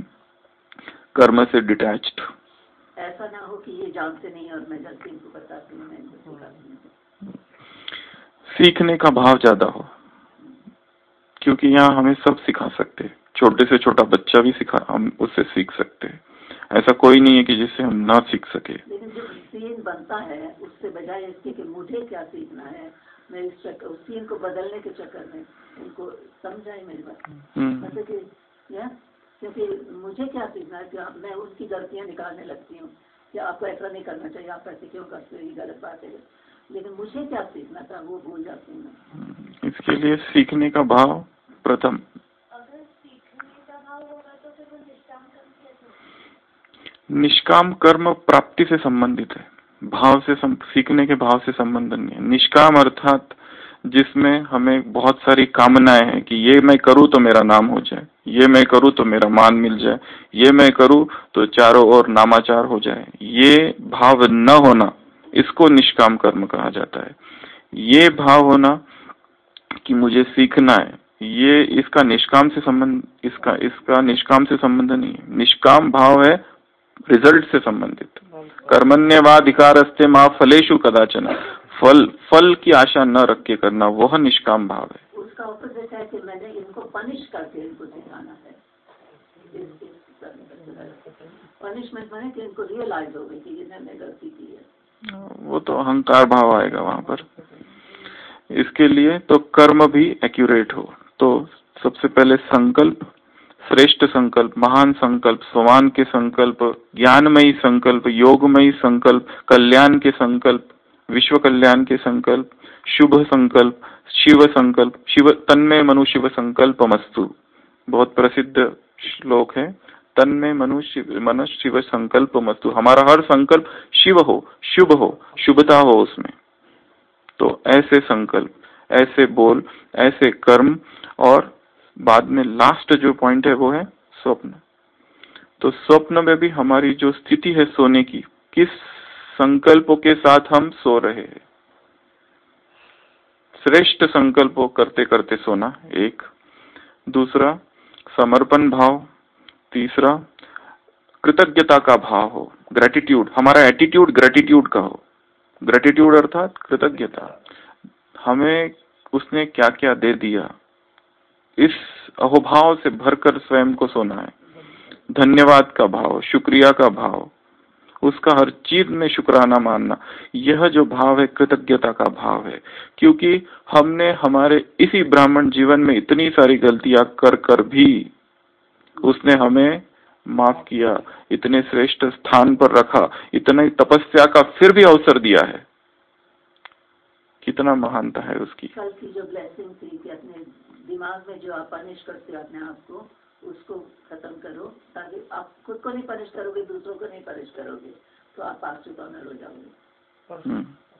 कर्म से डिटैच्ड। ऐसा ना हो कि ये जानते नहीं और मैं जल्दी इनको बताती हूँ, मैं इनको सिखाती हूँ। सीखने का भाव ज्यादा हो, क्योंकि यहाँ हमें सब सिखा सकते हैं, छोटे से छोटा बच्चा भी हम उससे सीख सकते हैं। ऐसा कोई नहीं है कि जिससे हम ना सीख सके। लेकिन जो सीन बनता है उससे बजाय इसके कि मुझे क्या सीखना है, मैं इस सीन को बदलने के चक्कर में उनको समझाए मेरी बात, मतलब कि क्योंकि मुझे क्या सीखना है, कि मैं उनकी गलतियां निकालने लगती हूँ कि आपको ऐसा नहीं करना चाहिए, आप ऐसे क्यों करते हो, ये गलत बात है। लेकिन मुझे क्या सीखना था वो भूल जाती हूँ। इसके लिए सीखने का भाव प्रथम। अगर सीखने का भाव होगा तो फिर वो निष्काम कर्म कैसे होगा? निष्काम कर्म प्राप्ति से संबंधित है, भाव से सीखने के भाव से संबंध नहीं है। निष्काम अर्थात जिसमें हमें बहुत सारी कामनाएं हैं कि ये मैं करूँ तो मेरा नाम हो जाए, ये मैं करूँ तो मेरा मान मिल जाए, ये मैं करूँ तो चारों ओर नामाचार हो जाए, ये भाव न होना, इसको निष्काम कर्म कहा जाता है। ये भाव होना कि मुझे सीखना है, ये इसका निष्काम से संबंध, इसका निष्काम से संबंध नहीं है। निष्काम भाव है रिजल्ट से संबंधित। कर्मण्येवाधिकारस्ते मा फलेषु कदाचन, फल की आशा न रख के करना, वह निष्काम भाव है। उसका ऑपोजिट है कि मैंने इनको पनिश करके इनको सिखाना है। पनिशमेंट माने कि इनको रियलाइज हो गई कि इन्होंने गलती की है, वो तो अहंकार भाव आएगा वहां पर। इसके लिए तो कर्म भी एक्यूरेट हो। तो सबसे पहले संकल्प, श्रेष्ठ संकल्प, महान संकल्प, स्वान के संकल्प, ज्ञानमयी संकल्प, योगमयी संकल्प, कल्याण के संकल्प, विश्व कल्याण के संकल्प, शुभ संकल्प, शिव संकल्प, शिव तन्मे मनु शिव संकल्पमस्तु, बहुत प्रसिद्ध श्लोक है। तन्मे मनु शिव संकल्पमस्तु, हमारा हर संकल्प शिव हो, शुभ हो, शुभता हो उसमें। तो ऐसे संकल्प, ऐसे बोल, ऐसे कर्म, और बाद में लास्ट जो पॉइंट है वो है स्वप्न। तो स्वप्न में भी हमारी जो स्थिति है सोने की, किस संकल्पों के साथ हम सो रहे हैं। श्रेष्ठ संकल्पों करते करते सोना एक, दूसरा समर्पण भाव, तीसरा कृतज्ञता का भाव हो, ग्रेटिट्यूड, हमारा एटीट्यूड ग्रेटिट्यूड का हो। ग्रेटिट्यूड अर्थात कृतज्ञता, हमें उसने क्या क्या दे दिया, इस अहोभाव से भरकर स्वयं को सोना है। धन्यवाद का भाव, शुक्रिया का भाव, उसका हर चीज में शुक्राना मानना, यह जो भाव है कृतज्ञता का भाव है। क्योंकि हमने हमारे इसी ब्राह्मण जीवन में इतनी सारी गलतियां कर कर भी उसने हमें माफ किया, इतने श्रेष्ठ स्थान पर रखा, इतनी तपस्या का फिर भी अवसर दिया है। कितना महानता है उसकी। कल की जो ब्लेसिंग थी कि अपने दिमाग में जो आप पनिश करते हो अपने आप को, उसको खत्म करो, ताकि आप खुद को नहीं पनिश करोगे, दूसरों को नहीं पनिश करोगे, तो आप पास टू कॉर्नर हो जाओगे।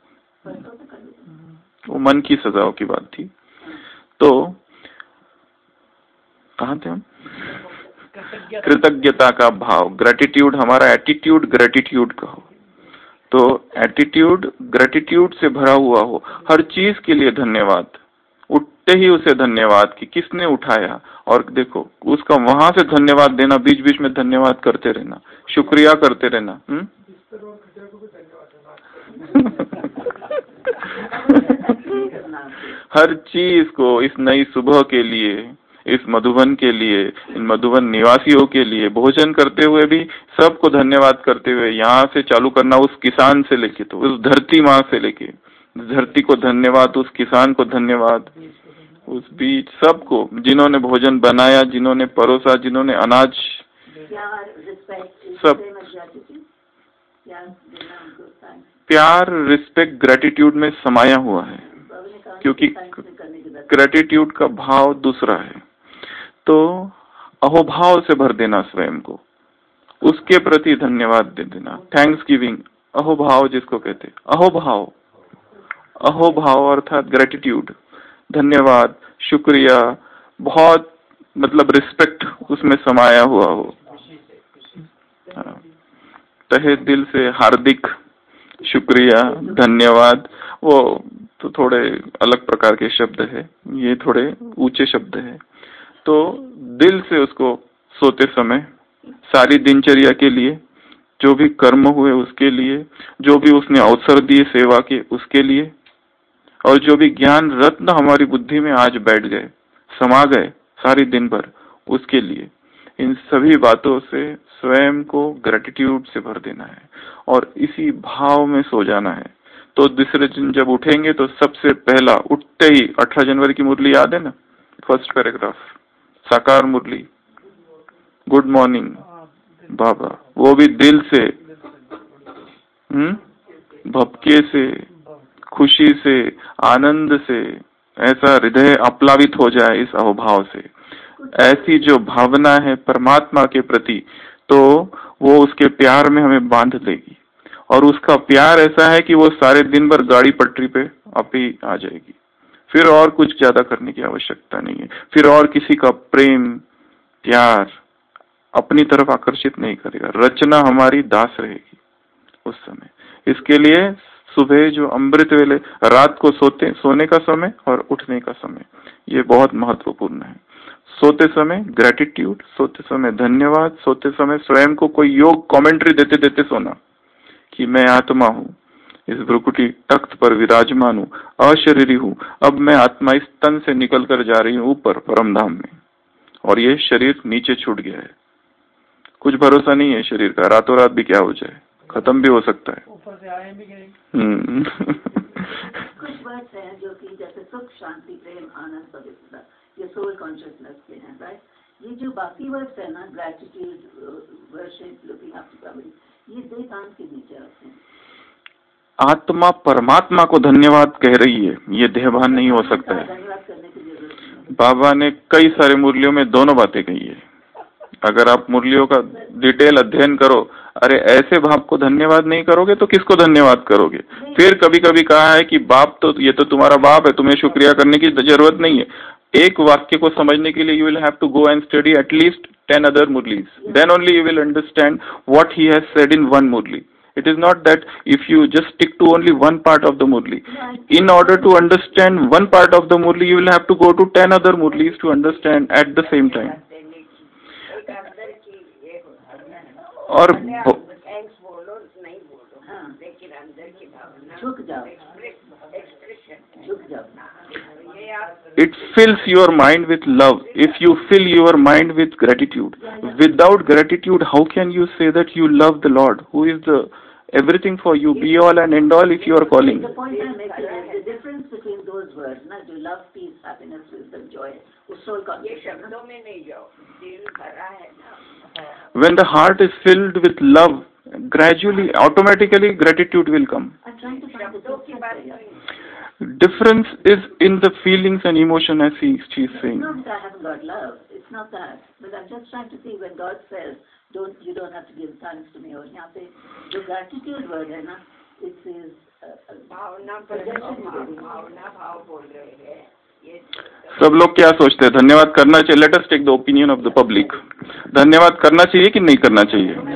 वो मन की सजाओं की बात थी। तो कहाँ थे हम? कृतज्ञता का भाव, ग्रेटिट्यूड, हमारा एटीट्यूड ग्रेटिट्यूड का हो। तो एटीट्यूड ग्रेटिट्यूड से भरा हुआ हो, हर चीज के लिए धन्यवाद, उठते ही उसे धन्यवाद कि किसने उठाया। और देखो उसका वहां से धन्यवाद देना, बीच बीच में धन्यवाद करते रहना, शुक्रिया करते रहना। हर चीज को, इस नई सुबह के लिए, इस मधुबन के लिए, इन मधुबन निवासियों के लिए भोजन करते हुए भी सबको धन्यवाद करते हुए यहाँ से चालू करना, उस किसान से लेके तो उस धरती माँ से लेके, धरती को धन्यवाद, उस किसान को धन्यवाद, उस बीच सबको, जिन्होंने भोजन बनाया, जिन्होंने परोसा, जिन्होंने अनाज, सब प्यार, रिस्पेक्ट ग्रेटिट्यूड में समाया हुआ है। क्योंकि ग्रेटिट्यूड का भाव दूसरा है। तो अहोभाव से भर देना स्वयं को, उसके प्रति धन्यवाद दे देना, थैंक्स गिविंग, अहोभाव जिसको कहते हैं, अहोभाव, अहोभाव अर्थात ग्रेटिट्यूड, धन्यवाद, शुक्रिया, बहुत मतलब रिस्पेक्ट उसमें समाया हुआ हो। तहे दिल से हार्दिक शुक्रिया, धन्यवाद, वो तो थोड़े अलग प्रकार के शब्द है, ये थोड़े ऊंचे शब्द है। तो दिल से उसको सोते समय, सारी दिनचर्या के लिए, जो भी कर्म हुए उसके लिए, जो भी उसने अवसर दिए सेवा के उसके लिए, और जो भी ज्ञान रत्न हमारी बुद्धि में आज बैठ गए, समा गए सारी दिन भर, उसके लिए, इन सभी बातों से स्वयं को ग्रेटिट्यूड से भर देना है और इसी भाव में सो जाना है। तो दूसरे दिन जब उठेंगे तो सबसे पहला उठते ही 18 जनवरी की मुरली याद है ना, फर्स्ट पैराग्राफ, साकार मुरली, गुड मॉर्निंग बाबा, वो भी दिल से, भपके से, खुशी से, आनंद से, ऐसा हृदय अप्लावित हो जाए इस अहोभाव से। ऐसी जो भावना है परमात्मा के प्रति, तो वो उसके प्यार में हमें बांध लेगी, और उसका प्यार ऐसा है कि वो सारे दिन भर गाड़ी पटरी पे आप ही आ जाएगी। फिर और कुछ ज्यादा करने की आवश्यकता नहीं है, फिर और किसी का प्रेम प्यार अपनी तरफ आकर्षित नहीं करेगा, रचना हमारी दास रहेगी उस समय। इसके लिए सुबह जो अमृत वेले, रात को सोने का समय और उठने का समय, ये बहुत महत्वपूर्ण है। सोते समय ग्रेटिट्यूड, सोते समय धन्यवाद, सोते समय स्वयं को कोई योग कमेंट्री देते देते सोना कि मैं आत्मा हूँ, इस भ्रुकुटी तख्त पर विराजमान हूँ, अशरीरी हूँ, अब मैं आत्मा इस तन से निकल कर जा रही हूँ ऊपर परम धाम में, और ये शरीर नीचे छूट गया है। कुछ भरोसा नहीं है शरीर का, रातों रात भी क्या हो जाए, खत्म भी हो सकता है। ऊपर से आए भी गए। कुछ वर्ड्स हैं जो कि जैसे सुख, शांति, प्रेम, आनंद, पवित्रता, ये सोल कॉन्शियसनेस के हैं, राइट। ये जो बाकी वर्ड्स है ना, gratitude, worship, looking up to God, ये देहांत के नीचे आते हैं। आत्मा परमात्मा को धन्यवाद कह रही है, ये देहभान नहीं हो सकता है। धन्यवाद करने की जरूरत नहीं। बाबा ने कई सारे मुरलियों में दोनों बातें कही है। अगर आप मुरलियों का डिटेल अध्ययन करो, अरे ऐसे बाप को धन्यवाद नहीं करोगे तो किसको धन्यवाद करोगे। फिर कभी कभी कहा है कि बाप तो, ये तो तुम्हारा बाप है, तुम्हें शुक्रिया करने की जरूरत नहीं है। एक वाक्य को समझने के लिए you will have to go and study at least 10 other murlis, then only you will understand what he has said in one murli. It is not that if you just stick to only one part of the murli, in order to understand one part of the murli you will have to go to 10 other murlis to understand at the same time. और झुक जाओ, झुक जाओ। It fills your mind with love. If you fill your mind with gratitude, without gratitude, how can you say that you love the Lord, who is the everything for you, be all and end all, if you are calling? The point I'm making is the difference between those words, ना, जो love, peace, happiness, wisdom, joy, उस soul consciousness में नहीं जाओ, दिल भरा है ना। When the heart is filled with love, gradually, automatically, gratitude will come. I'm trying to find the difference. Difference is in the feelings and emotion, as she is saying. It's not that I haven't got love. It's not that. But I'm just trying to see when God says, you don't have to give thanks to me. और यहाँ पे जो gratitude word है ना, it is भावना भाव बोल रहे हैं। सब लोग क्या सोचते हैं? धन्यवाद करना चाहिए? Let us take the opinion of the public. धन्यवाद करना चाहिए कि नहीं करना चाहिए?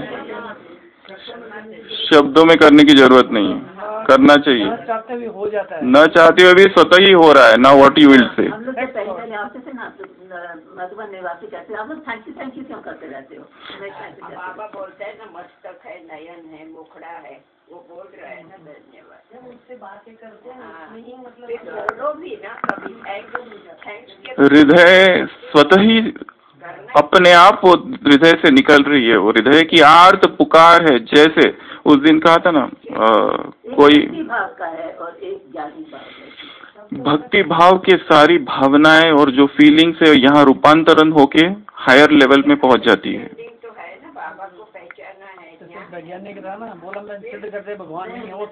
शब्दों में करने की जरूरत नहीं है, करना चाहिए। चाहते हुए हो जाता है, न चाहते हुए भी स्वतः ही हो रहा है ना। What you will say. हम लोग तो पहले आते थे ना, मधुबन निवासी कहते हैं, आप लोग थैंक यू क्यों करते रहते हो? बाबा बोलते हैं ना, मस्तक है, नयन है, मुखड़ा है, वो बोल रहा है ना धन्यवाद। जब उससे बातें करते हैं मतलब बोलो भी ना कभी थैंक्स। हृदय स्वतः ही अपने आप वो हृदय से निकल रही है। वो हृदय की आर्त पुकार है। जैसे उस दिन कहा था ना, कोई भाव का है और एक ज्ञानी भाव है। भक्ति भाव के सारी भावनाएं और जो फीलिंग्स है यहाँ रूपांतरण होके हायर लेवल में पहुंच जाती है। तो है ना, बाबा को पहचाना है। वैज्ञानिक था ना, बोला मैं सिद्ध करते भगवान नहीं हो।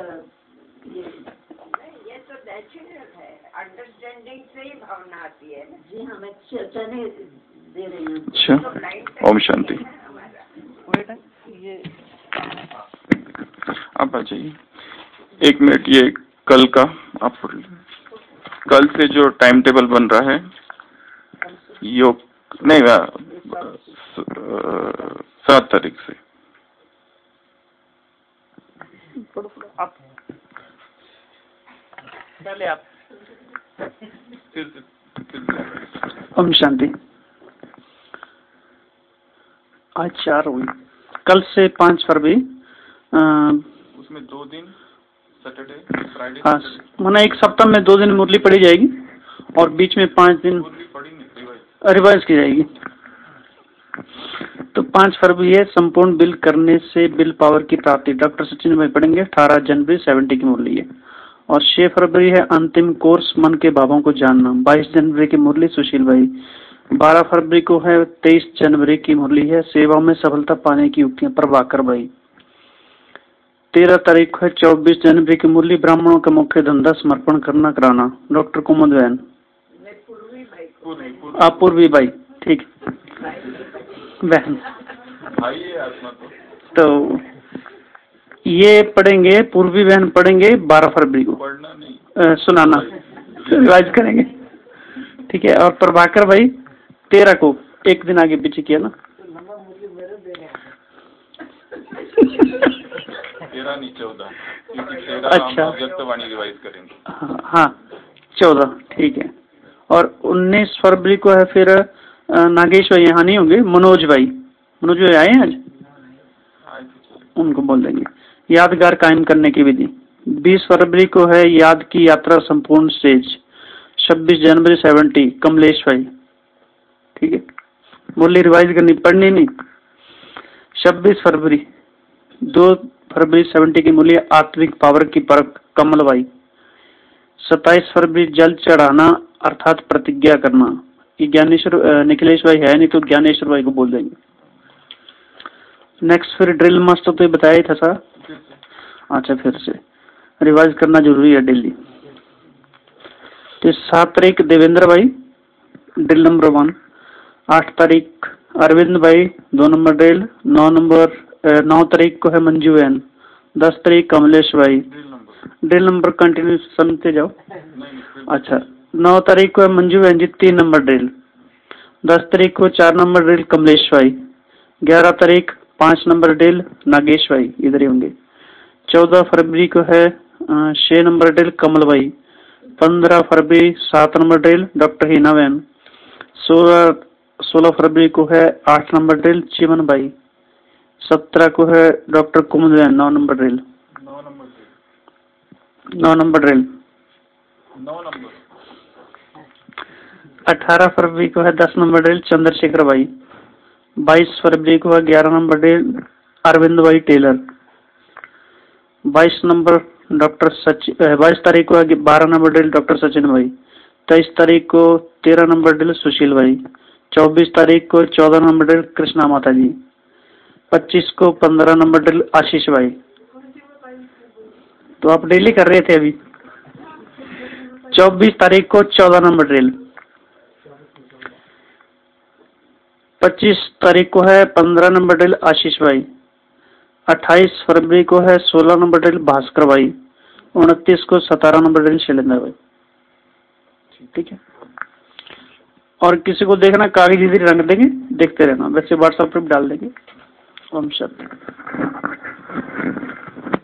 ये तो नेचुरल है, अंडरस्टैंडिंग से ही भावना आती है ना। जी हाँ, मैं चने दे रही हूँ। अच्छा, ओम शांति। ये आप आ जाइए 1 मिनट। ये कल का आप कल से जो टाइम टेबल बन रहा है योग नहीं 7 तारीख से। आप पहले आप ओम शांति। आज 4 हुई, कल से 5 फरवरी। उसमें 2 दिन सैटरडे फ्राइडे। हाँ, माना एक सप्ताह में 2 दिन मुरली पढ़ी जाएगी और बीच में 5 दिन रिवाइज की जाएगी। तो 5 फरवरी है संपूर्ण बिल करने से बिल पावर की प्राप्ति, डॉक्टर सचिन भाई पढ़ेंगे। 18 जनवरी 70 की मुरली है। और 6 फरवरी है अंतिम कोर्स मन के भावों को जानना। 22 जनवरी की मुरली सुशील भाई। 12 फरवरी को है 23 जनवरी की मुरली है सेवा में सफलता पाने की युक्तियां, प्रभाकर भाई। 13 तारीख को है 24 जनवरी की मुरली ब्राह्मणों का मुख्य धंधा समर्पण करना कराना, डॉक्टर कुमुद बहन। आप पूर्वी भाई, ठीक बहन। तो ये पढ़ेंगे, पूर्वी बहन पढ़ेंगे 12 फरवरी को, सुनाना रिवाइज करेंगे, ठीक है। और प्रभाकर भाई 13 को, एक दिन आगे पीछे किया ना। 13 नहीं 14, क्योंकि 13 अच्छा, व्यक्तवाणी रिवाइज करेंगे। हाँ 14, ठीक है। और 19 फरवरी को है फिर नागेश भाई यहाँ नहीं होंगे, मनोज भाई आए हैं आज, उनको बोल देंगे यादगार कायम करने की विधि। 20 फरवरी को है याद की यात्रा संपूर्ण स्टेज। 26 जनवरी 70 कमलेश भाई, ठीक है। मुरली रिवाइज करनी, पढ़नी नहीं। 26 फरवरी 2 फरवरी 70 की मुरली आत्मिक पावर की परख, कमल भाई। 27 फरवरी जल चढ़ाना अर्थात प्रतिज्ञा करना, ये ज्ञानेश्वर निखिलेश भाई है नहीं तो ज्ञानेश्वर भाई को बोल देंगे। नेक्स्ट फिर ड्रिल मास्टर तो ये बताया ही था सर। अच्छा, फिर से रिवाइज करना जरूरी है डेली। तो 7 तारीख देवेंद्र भाई ड्रिल नंबर 1। 8 तारीख अरविंद भाई 2 नंबर ड्रिल। 9 तारीख को है मंजू बहन। 10 तारीख कमलेश भाई। ड्रिल नंबर कंटिन्यू सुनते जाओ। अच्छा, 9 तारीख को है मंजू बहन जी 3 नंबर ड्रिल। 10 तारीख को 4 नंबर ड्रिल कमलेश भाई। 11 तारीख 5 नंबर ड्रिल नागेश भाई, इधर ही होंगे। 14 फरवरी को है 6 नंबर ड्रिल कमल भाई। 15 फरवरी 7 नंबर ड्रिल डॉक्टर हीना बहन। 16 फरवरी को है 8 नंबर ड्रिल चिमन भाई। 17 को है डॉक्टर कुमुद बहन 9 number drill. 9 number drill. 9 number. 18 फरवरी को है 10 नंबर ड्रिल चंद्रशेखर भाई। 22 फरवरी को है 11 नंबर ड्रिल अरविंद भाई टेलर। 22 नंबर डॉक्टर सचिन 22 तारीख को है 12 नंबर ड्रिल डॉक्टर सचिन भाई। 23 तारीख को 13 नंबर ड्रिल सुशील भाई। 24 तारीख को 14 नंबर ड्रिल कृष्णा माता जी। 25 को 15 नंबर ड्रिल आशीष भाई। तो आप डेली कर रहे थे अभी। 24 तारीख को 14 नंबर ड्रिल। 25 तारीख को है 15 नंबर ड्रिल आशीष भाई। 28 फरवरी को है 16 नंबर ड्रिल भास्कर भाई। 29 को 17 नंबर ड्रिल शैलेंद्र भाई। ठीक है। और किसी को देखना कागज इधर रंग देंगे, देखते रहना, वैसे व्हाट्सएप पर डाल देंगे। ओम शांति।